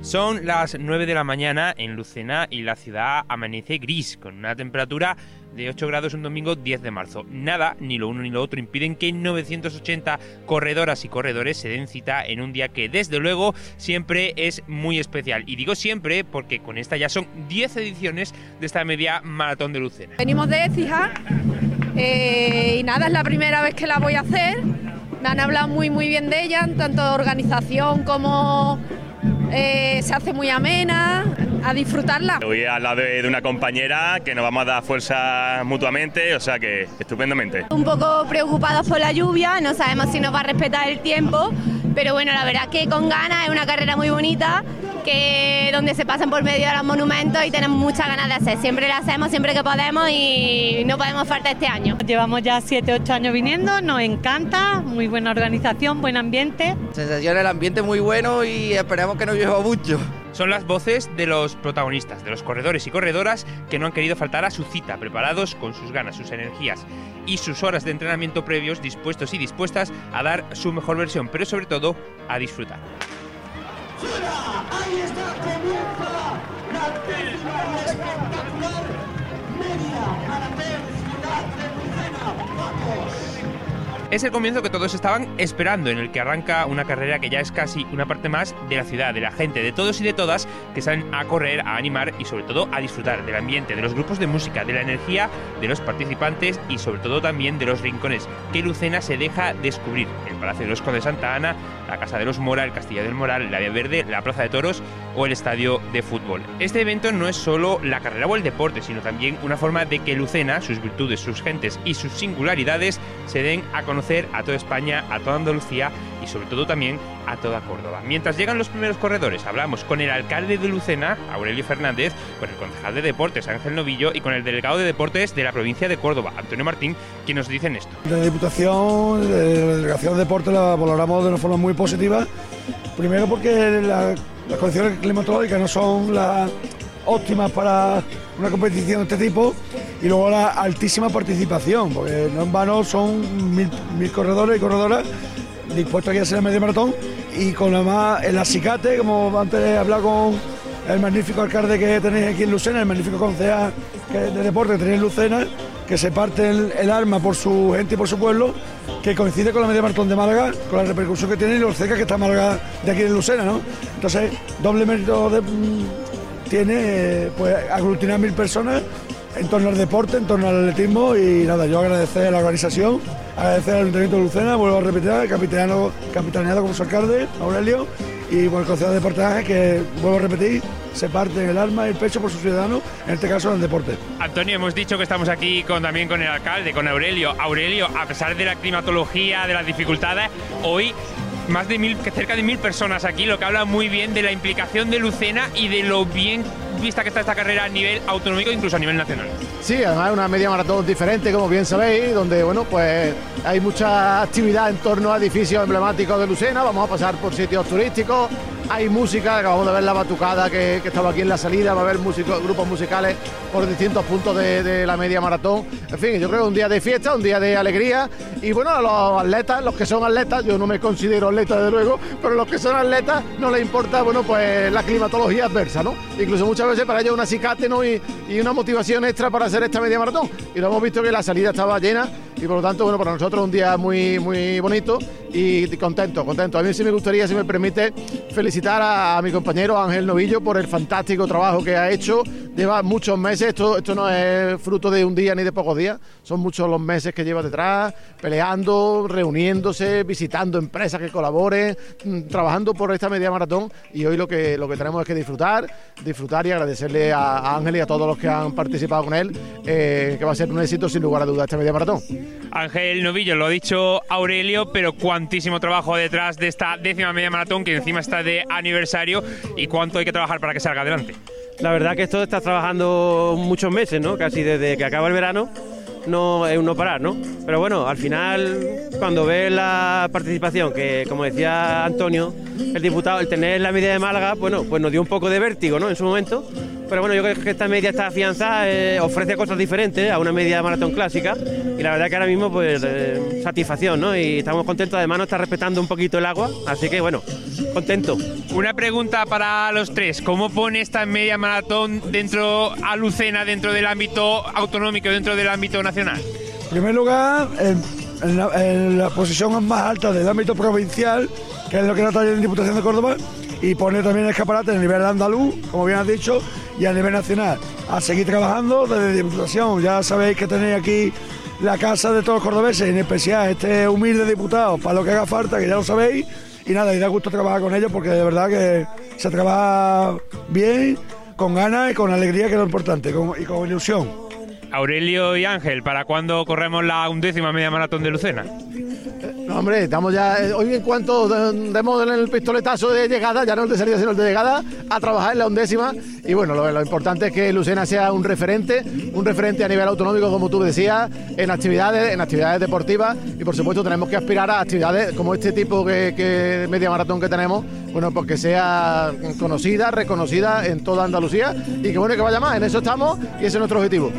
Son las 9 de la mañana en Lucena y la ciudad amanece gris, con una temperatura de 8 grados un domingo 10 de marzo. Nada, ni lo uno ni lo otro, impiden que 980 corredoras y corredores se den cita en un día que, desde luego, siempre es muy especial. Y digo siempre porque con esta ya son 10 ediciones de esta media maratón de Lucena. Venimos de Écija y nada, es la primera vez que la voy a hacer. Me han hablado muy bien de ella, tanto organización como se hace muy amena, a disfrutarla. Voy al lado de una compañera que nos vamos a dar fuerza mutuamente, o sea que estupendamente. Un poco preocupados por la lluvia, no sabemos si nos va a respetar el tiempo, pero bueno, la verdad que con ganas, es una carrera muy bonita, que donde se pasan por medio de los monumentos y tenemos muchas ganas de hacer. Siempre la hacemos, siempre que podemos y no podemos faltar este año. Llevamos ya 7-8 años viniendo, nos encanta, muy buena organización, buen ambiente. Sensación, el ambiente muy bueno y esperemos que no llueva mucho. Son las voces de los protagonistas, de los corredores y corredoras que no han querido faltar a su cita, preparados con sus ganas, sus energías y sus horas de entrenamiento previos, dispuestos y dispuestas a dar su mejor versión, pero sobre todo a disfrutar. Ahí está, comienza la décima espectacular media maratón ciudad de Lucena. ¡Vamos! Es el comienzo que todos estaban esperando, en el que arranca una carrera que ya es casi una parte más de la ciudad, de la gente, de todos y de todas que salen a correr, a animar y sobre todo a disfrutar del ambiente, de los grupos de música, de la energía de los participantes y sobre todo también de los rincones que Lucena se deja descubrir. El Palacio de los Condes de Santa Ana, la Casa de los Mora, el Castillo del Moral, la Vía Verde, la Plaza de Toros o el Estadio de Fútbol. Este evento no es solo la carrera o el deporte, sino también una forma de que Lucena, sus virtudes, sus gentes y sus singularidades se den a conocer a toda España, a toda Andalucía y sobre todo también a toda Córdoba. Mientras llegan los primeros corredores, hablamos con el alcalde de Lucena, Aurelio Fernández, con el concejal de Deportes, Ángel Novillo, y con el delegado de Deportes de la provincia de Córdoba, Antonio Martín, que nos dicen esto. La Diputación, la Delegación de Deportes la valoramos de una forma muy positiva, primero porque las condiciones climatológicas no son las óptimas para una competición de este tipo, y luego la altísima participación, porque no en vano son mil corredores y corredoras dispuestos aquí a hacer la media maratón, y con además el acicate, como antes he hablado con el magnífico alcalde que tenéis aquí en Lucena, el magnífico concejal de deporte que tenéis en Lucena, que se parte el alma por su gente y por su pueblo, que coincide con la media maratón de Málaga, con la repercusión que tiene y lo cerca que está Málaga de aquí en Lucena, ¿no? Entonces, doble mérito tiene pues aglutinar 1000 personas en torno al deporte, en torno al atletismo, y nada, yo agradecer a la organización, agradecer al Ayuntamiento de Lucena, vuelvo a repetir, capitaneado como su alcalde, Aurelio, y por el Consejo de Deportes, que vuelvo a repetir, se parte en el alma y el pecho por sus ciudadanos, en este caso en el deporte. Antonio, hemos dicho que estamos aquí también con el alcalde, con Aurelio. Aurelio, a pesar de la climatología, de las dificultades, hoy cerca de 1000 personas aquí, lo que habla muy bien de la implicación de Lucena y de lo bien vista que está esta carrera a nivel autonómico, incluso a nivel nacional. Sí, además es una media maratón diferente, como bien sabéis, donde bueno, pues hay mucha actividad en torno a edificios emblemáticos de Lucena. Vamos a pasar por sitios turísticos, hay música, acabamos de ver la batucada que estaba aquí en la salida, va a haber grupos musicales por distintos puntos de la media maratón. En fin, yo creo que un día de fiesta, un día de alegría, y bueno, a los atletas, los que son atletas, yo no me considero atleta desde luego, pero los que son atletas no les importa, bueno, pues la climatología adversa, ¿no? Incluso muchas veces para ellos un acicate, ¿no? y una motivación extra para hacer esta media maratón, y lo hemos visto que la salida estaba llena, y por lo tanto, bueno, para nosotros un día muy bonito y contento. A mí sí me gustaría, si me permite, felicitar a mi compañero Ángel Novillo por el fantástico trabajo que ha hecho. Lleva muchos meses, esto no es fruto de un día ni de pocos días, son muchos los meses que lleva detrás, peleando, reuniéndose, visitando empresas que colaboren, trabajando por esta media maratón, y hoy lo que tenemos es que disfrutar y agradecerle a Ángel y a todos los que han participado con él, que va a ser un éxito sin lugar a dudas esta media maratón. Ángel Novillo, lo ha dicho Aurelio, pero cuantísimo trabajo detrás de esta 10ª media maratón, que encima está de aniversario, y cuánto hay que trabajar para que salga adelante. La verdad que esto está trabajando muchos meses, ¿no? Casi desde que acaba el verano, no es un no parar, ¿no? Pero bueno, al final, cuando ves la participación, que como decía Antonio, el diputado, el tener la media de Málaga, bueno, pues nos dio un poco de vértigo, ¿no? En su momento, pero bueno, yo creo que esta media, esta afianzada, ofrece cosas diferentes a una media maratón clásica, y la verdad que ahora mismo pues satisfacción, ¿no? Y estamos contentos, además nos está respetando un poquito el agua, así que bueno, contento. Una pregunta para los tres, ¿cómo pone esta media maratón dentro a Lucena, dentro del ámbito autonómico, dentro del ámbito nacional? En primer lugar, en la posición más alta del ámbito provincial, que es lo que trata la Diputación de Córdoba, y pone también escaparate a nivel andaluz, como bien has dicho, y a nivel nacional. A seguir trabajando desde Diputación. Ya sabéis que tenéis aquí la casa de todos los cordobeses, en especial este humilde diputado, para lo que haga falta, que ya lo sabéis. Y nada, y da gusto trabajar con ellos, porque de verdad que se trabaja bien, con ganas y con alegría, que es lo importante, y con ilusión. Aurelio y Ángel, ¿para cuándo corremos la 11ª media maratón de Lucena? No, hombre, estamos ya, hoy en cuanto demos el pistoletazo de llegada, ya no el de salida sino el de llegada, a trabajar en la 11ª. Y bueno, lo importante es que Lucena sea un referente a nivel autonómico, como tú decías, en actividades deportivas, y por supuesto tenemos que aspirar a actividades como este tipo que media maratón que tenemos, bueno, pues que sea conocida, reconocida en toda Andalucía, y que bueno, que vaya más, en eso estamos y ese es nuestro objetivo.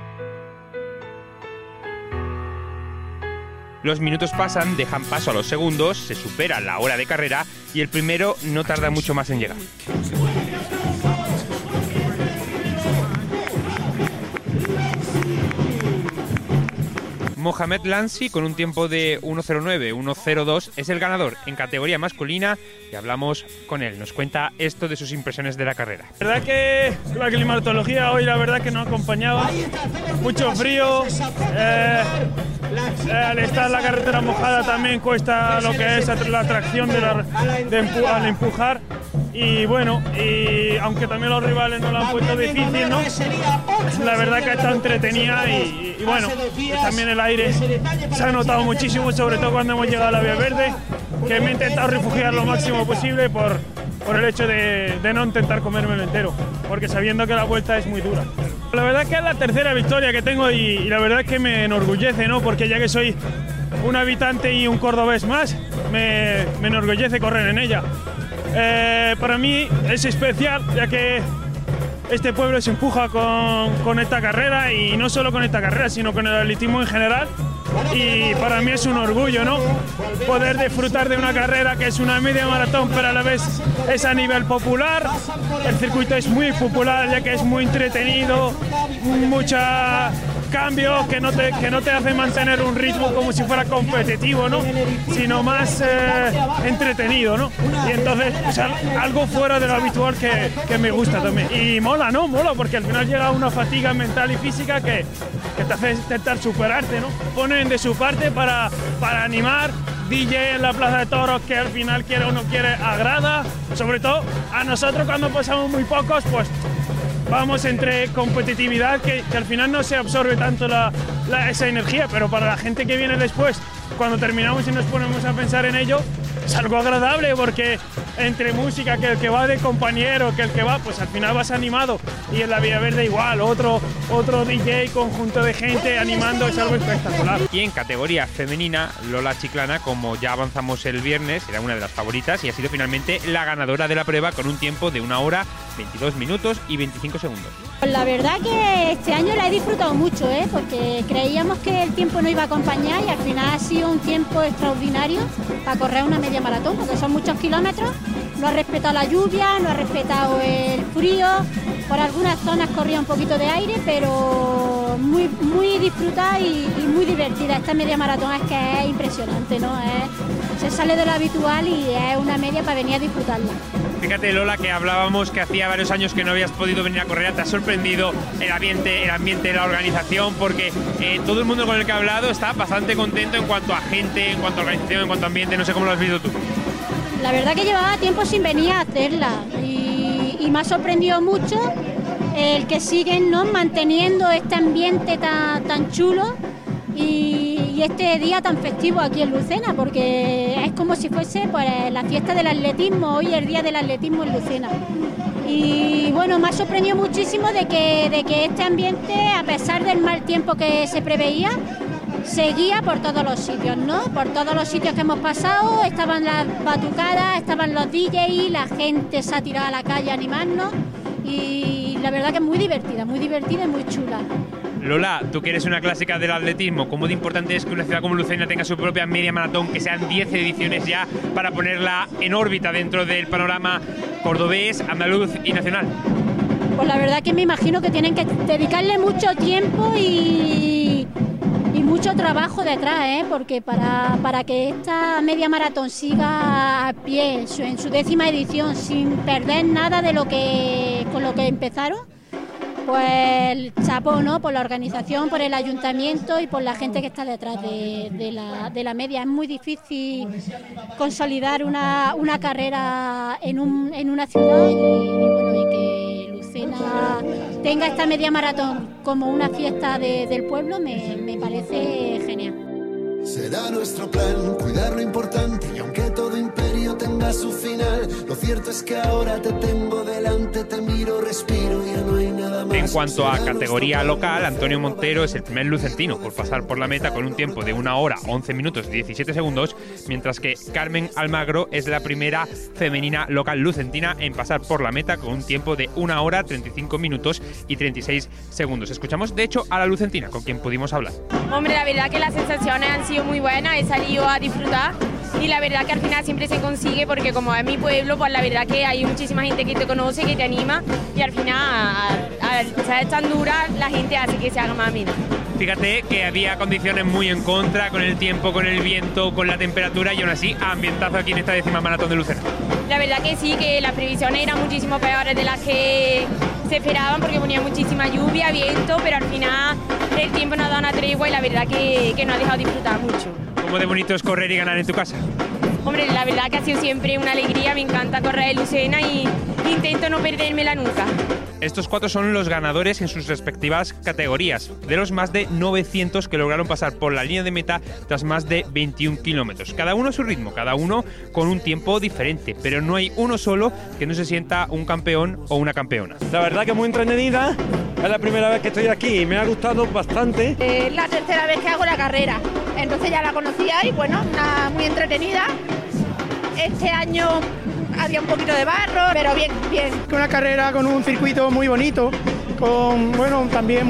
Los minutos pasan, dejan paso a los segundos, se supera la hora de carrera y el primero no tarda mucho más en llegar. Mohamed Lansi, con un tiempo de 1.09, 1.02, es el ganador en categoría masculina y hablamos con él. Nos cuenta esto de sus impresiones de la carrera. La verdad que la climatología hoy la verdad que no acompañaba, mucho frío, al estar la carretera mojada también cuesta lo que es la tracción al empujar. Y bueno, y aunque también los rivales no lo han puesto difícil, ¿no? La verdad que está entretenida y bueno, también el aire se ha notado muchísimo, sobre todo cuando hemos llegado a la Vía Verde, que me he intentado refugiar lo máximo posible por el hecho de no intentar comérmelo entero, porque sabiendo que la vuelta es muy dura. La verdad que es la tercera victoria que tengo y la verdad que me enorgullece, ¿no? Porque ya que soy un habitante y un cordobés más, me enorgullece correr en ella. Para mí es especial, ya que este pueblo se empuja con esta carrera, y no solo con esta carrera, sino con el atletismo en general. Y para mí es un orgullo, ¿no? Poder disfrutar de una carrera que es una media maratón, pero a la vez es a nivel popular. El circuito es muy popular, ya que es muy entretenido, muchos cambios que no te hacen mantener un ritmo como si fuera competitivo, ¿no? Sino más entretenido, ¿no? Y entonces, o sea, algo fuera de lo habitual que me gusta también. Y mola, ¿no? Mola, porque al final llega una fatiga mental y física que te hace intentar superarte, ¿no? Ponen de su parte para animar. DJ en la Plaza de Toros, que al final, quiere o no quiere, agrada. Sobre todo a nosotros, cuando pasamos muy pocos, pues vamos entre competitividad, que al final no se absorbe tanto esa energía, pero para la gente que viene después, cuando terminamos y nos ponemos a pensar en ello, es algo agradable, porque entre música, que el que va de compañero, que el que va, pues al final vas animado, y en la Vía Verde igual, otro DJ, conjunto de gente animando, es algo espectacular. Y en categoría femenina, Lola Chiclana, como ya avanzamos el viernes, era una de las favoritas y ha sido finalmente la ganadora de la prueba con un tiempo de 1 hora, 22 minutos y 25 segundos. La verdad que este año la he disfrutado mucho, porque creíamos que el tiempo no iba a acompañar y al final ha sido un tiempo extraordinario para correr una media maratón, porque son muchos kilómetros. No ha respetado la lluvia, no ha respetado el frío, por algunas zonas corría un poquito de aire, pero muy disfrutada y muy divertida. Esta media maratón es que es impresionante, ¿no? Se sale de lo habitual y es una media para venir a disfrutarla. Fíjate, Lola, que hablábamos que hacía varios años que no habías podido venir a correr. ¿Te ha sorprendido el ambiente de la organización? Porque todo el mundo con el que he hablado está bastante contento en cuanto a gente, en cuanto a organización, en cuanto a ambiente. No sé cómo lo has visto tú. La verdad que llevaba tiempo sin venir a hacerla y me ha sorprendido mucho el que siguen, ¿no?, manteniendo este ambiente tan chulo y este día tan festivo aquí en Lucena, porque es como si fuese pues la fiesta del atletismo, hoy es el día del atletismo en Lucena. Y bueno, me ha sorprendido muchísimo de que este ambiente, a pesar del mal tiempo que se preveía, seguía por todos los sitios, ¿no? Por todos los sitios que hemos pasado, estaban las batucadas, estaban los DJs, la gente se ha tirado a la calle a animarnos y la verdad que es muy divertida y muy chula. Lola, tú que eres una clásica del atletismo, ¿cómo de importante es que una ciudad como Lucena tenga su propia media maratón, que sean 10 ediciones ya para ponerla en órbita dentro del panorama cordobés, andaluz y nacional? Pues la verdad que me imagino que tienen que dedicarle mucho tiempo y mucho trabajo detrás, porque para que esta media maratón siga a pie en su 10ª edición sin perder nada de con lo que empezaron, pues chapó, ¿no? Por la organización, por el ayuntamiento y por la gente que está detrás de la media. Es muy difícil consolidar una carrera en una ciudad y que Lucena tenga esta media maratón como una fiesta del pueblo me parece genial. Será nuestro plan cuidar lo importante y aunque todo imperio tenga su final, lo cierto es que ahora te tengo delante, te miro, respiro, ya no hay nada más. En cuanto a categoría local, Antonio Montero es el primer lucentino por pasar por la meta con un tiempo de 1 hora, 11 minutos y 17 segundos, mientras que Carmen Almagro es la primera femenina local lucentina en pasar por la meta con un tiempo de 1 hora, 35 minutos y 36 segundos. Escuchamos de hecho a la lucentina con quien pudimos hablar. Hombre, la verdad que las sensaciones han sido muy buenas, he salido a disfrutar y la verdad que al final siempre se consigue porque como es mi pueblo, pues la verdad que hay muchísima gente que te conoce, que te anima y al final al ser tan dura la gente hace que se haga más amena. Fíjate que había condiciones muy en contra, con el tiempo, con el viento, con la temperatura y aún así ambientazo aquí en esta 10ª maratón de Lucena. La verdad que sí, que las previsiones eran muchísimo peores de las que se esperaban porque ponía muchísima lluvia, viento, pero al final el tiempo nos ha dado una tregua y la verdad que nos ha dejado disfrutar mucho. ¿Cómo de bonito es correr y ganar en tu casa? Hombre, la verdad que ha sido siempre una alegría, me encanta correr en Lucena y intento no perdérmela nunca. Estos 4 son los ganadores en sus respectivas categorías, de los más de 900 que lograron pasar por la línea de meta tras más de 21 kilómetros. Cada uno a su ritmo, cada uno con un tiempo diferente, pero no hay uno solo que no se sienta un campeón o una campeona. La verdad que muy entretenida, es la primera vez que estoy aquí y me ha gustado bastante. Es la tercera vez que hago la carrera, entonces ya la conocía y bueno, muy entretenida. Este año había un poquito de barro, pero bien. Una carrera con un circuito muy bonito, también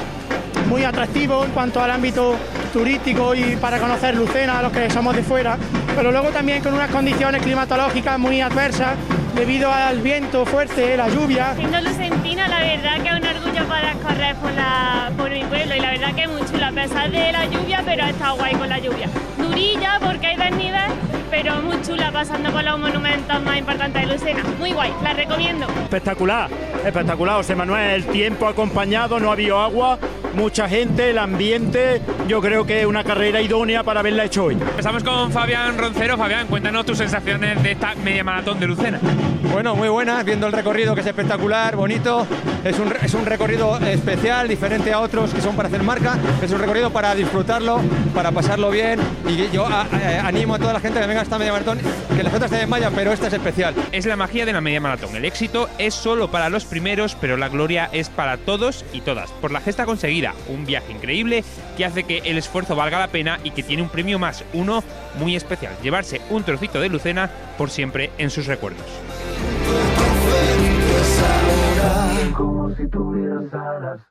muy atractivo en cuanto al ámbito turístico y para conocer Lucena a los que somos de fuera, pero luego también con unas condiciones climatológicas muy adversas debido al viento fuerte, la lluvia. Siendo lucentina, la verdad que es un orgullo poder correr por mi pueblo y la verdad que es muy chula, a pesar de la lluvia, pero ha estado guay con la lluvia. Durilla porque hay desnivel, pero muy chula pasando por los monumentos más importantes de Lucena. Muy guay, la recomiendo. Espectacular, José Manuel, el tiempo acompañado, no ha habido agua, mucha gente, el ambiente, yo creo que es una carrera idónea para haberla hecho hoy. Empezamos con Fabián Roncero. Fabián, cuéntanos tus sensaciones de esta media maratón de Lucena. Bueno, muy buenas, viendo el recorrido que es espectacular, bonito, es un recorrido especial, diferente a otros que son para hacer marca, es un recorrido para disfrutarlo, para pasarlo bien y yo animo a toda la gente que venga a esta media maratón, que las otras se desmayan, pero esta es especial. Es la magia de la media maratón, el éxito es solo para los primeros, pero la gloria es para todos y todas, por la gesta conseguida, un viaje increíble que hace que el esfuerzo valga la pena y que tiene un premio más, uno muy especial, llevarse un trocito de Lucena por siempre en sus recuerdos. Como si tuvieras alas.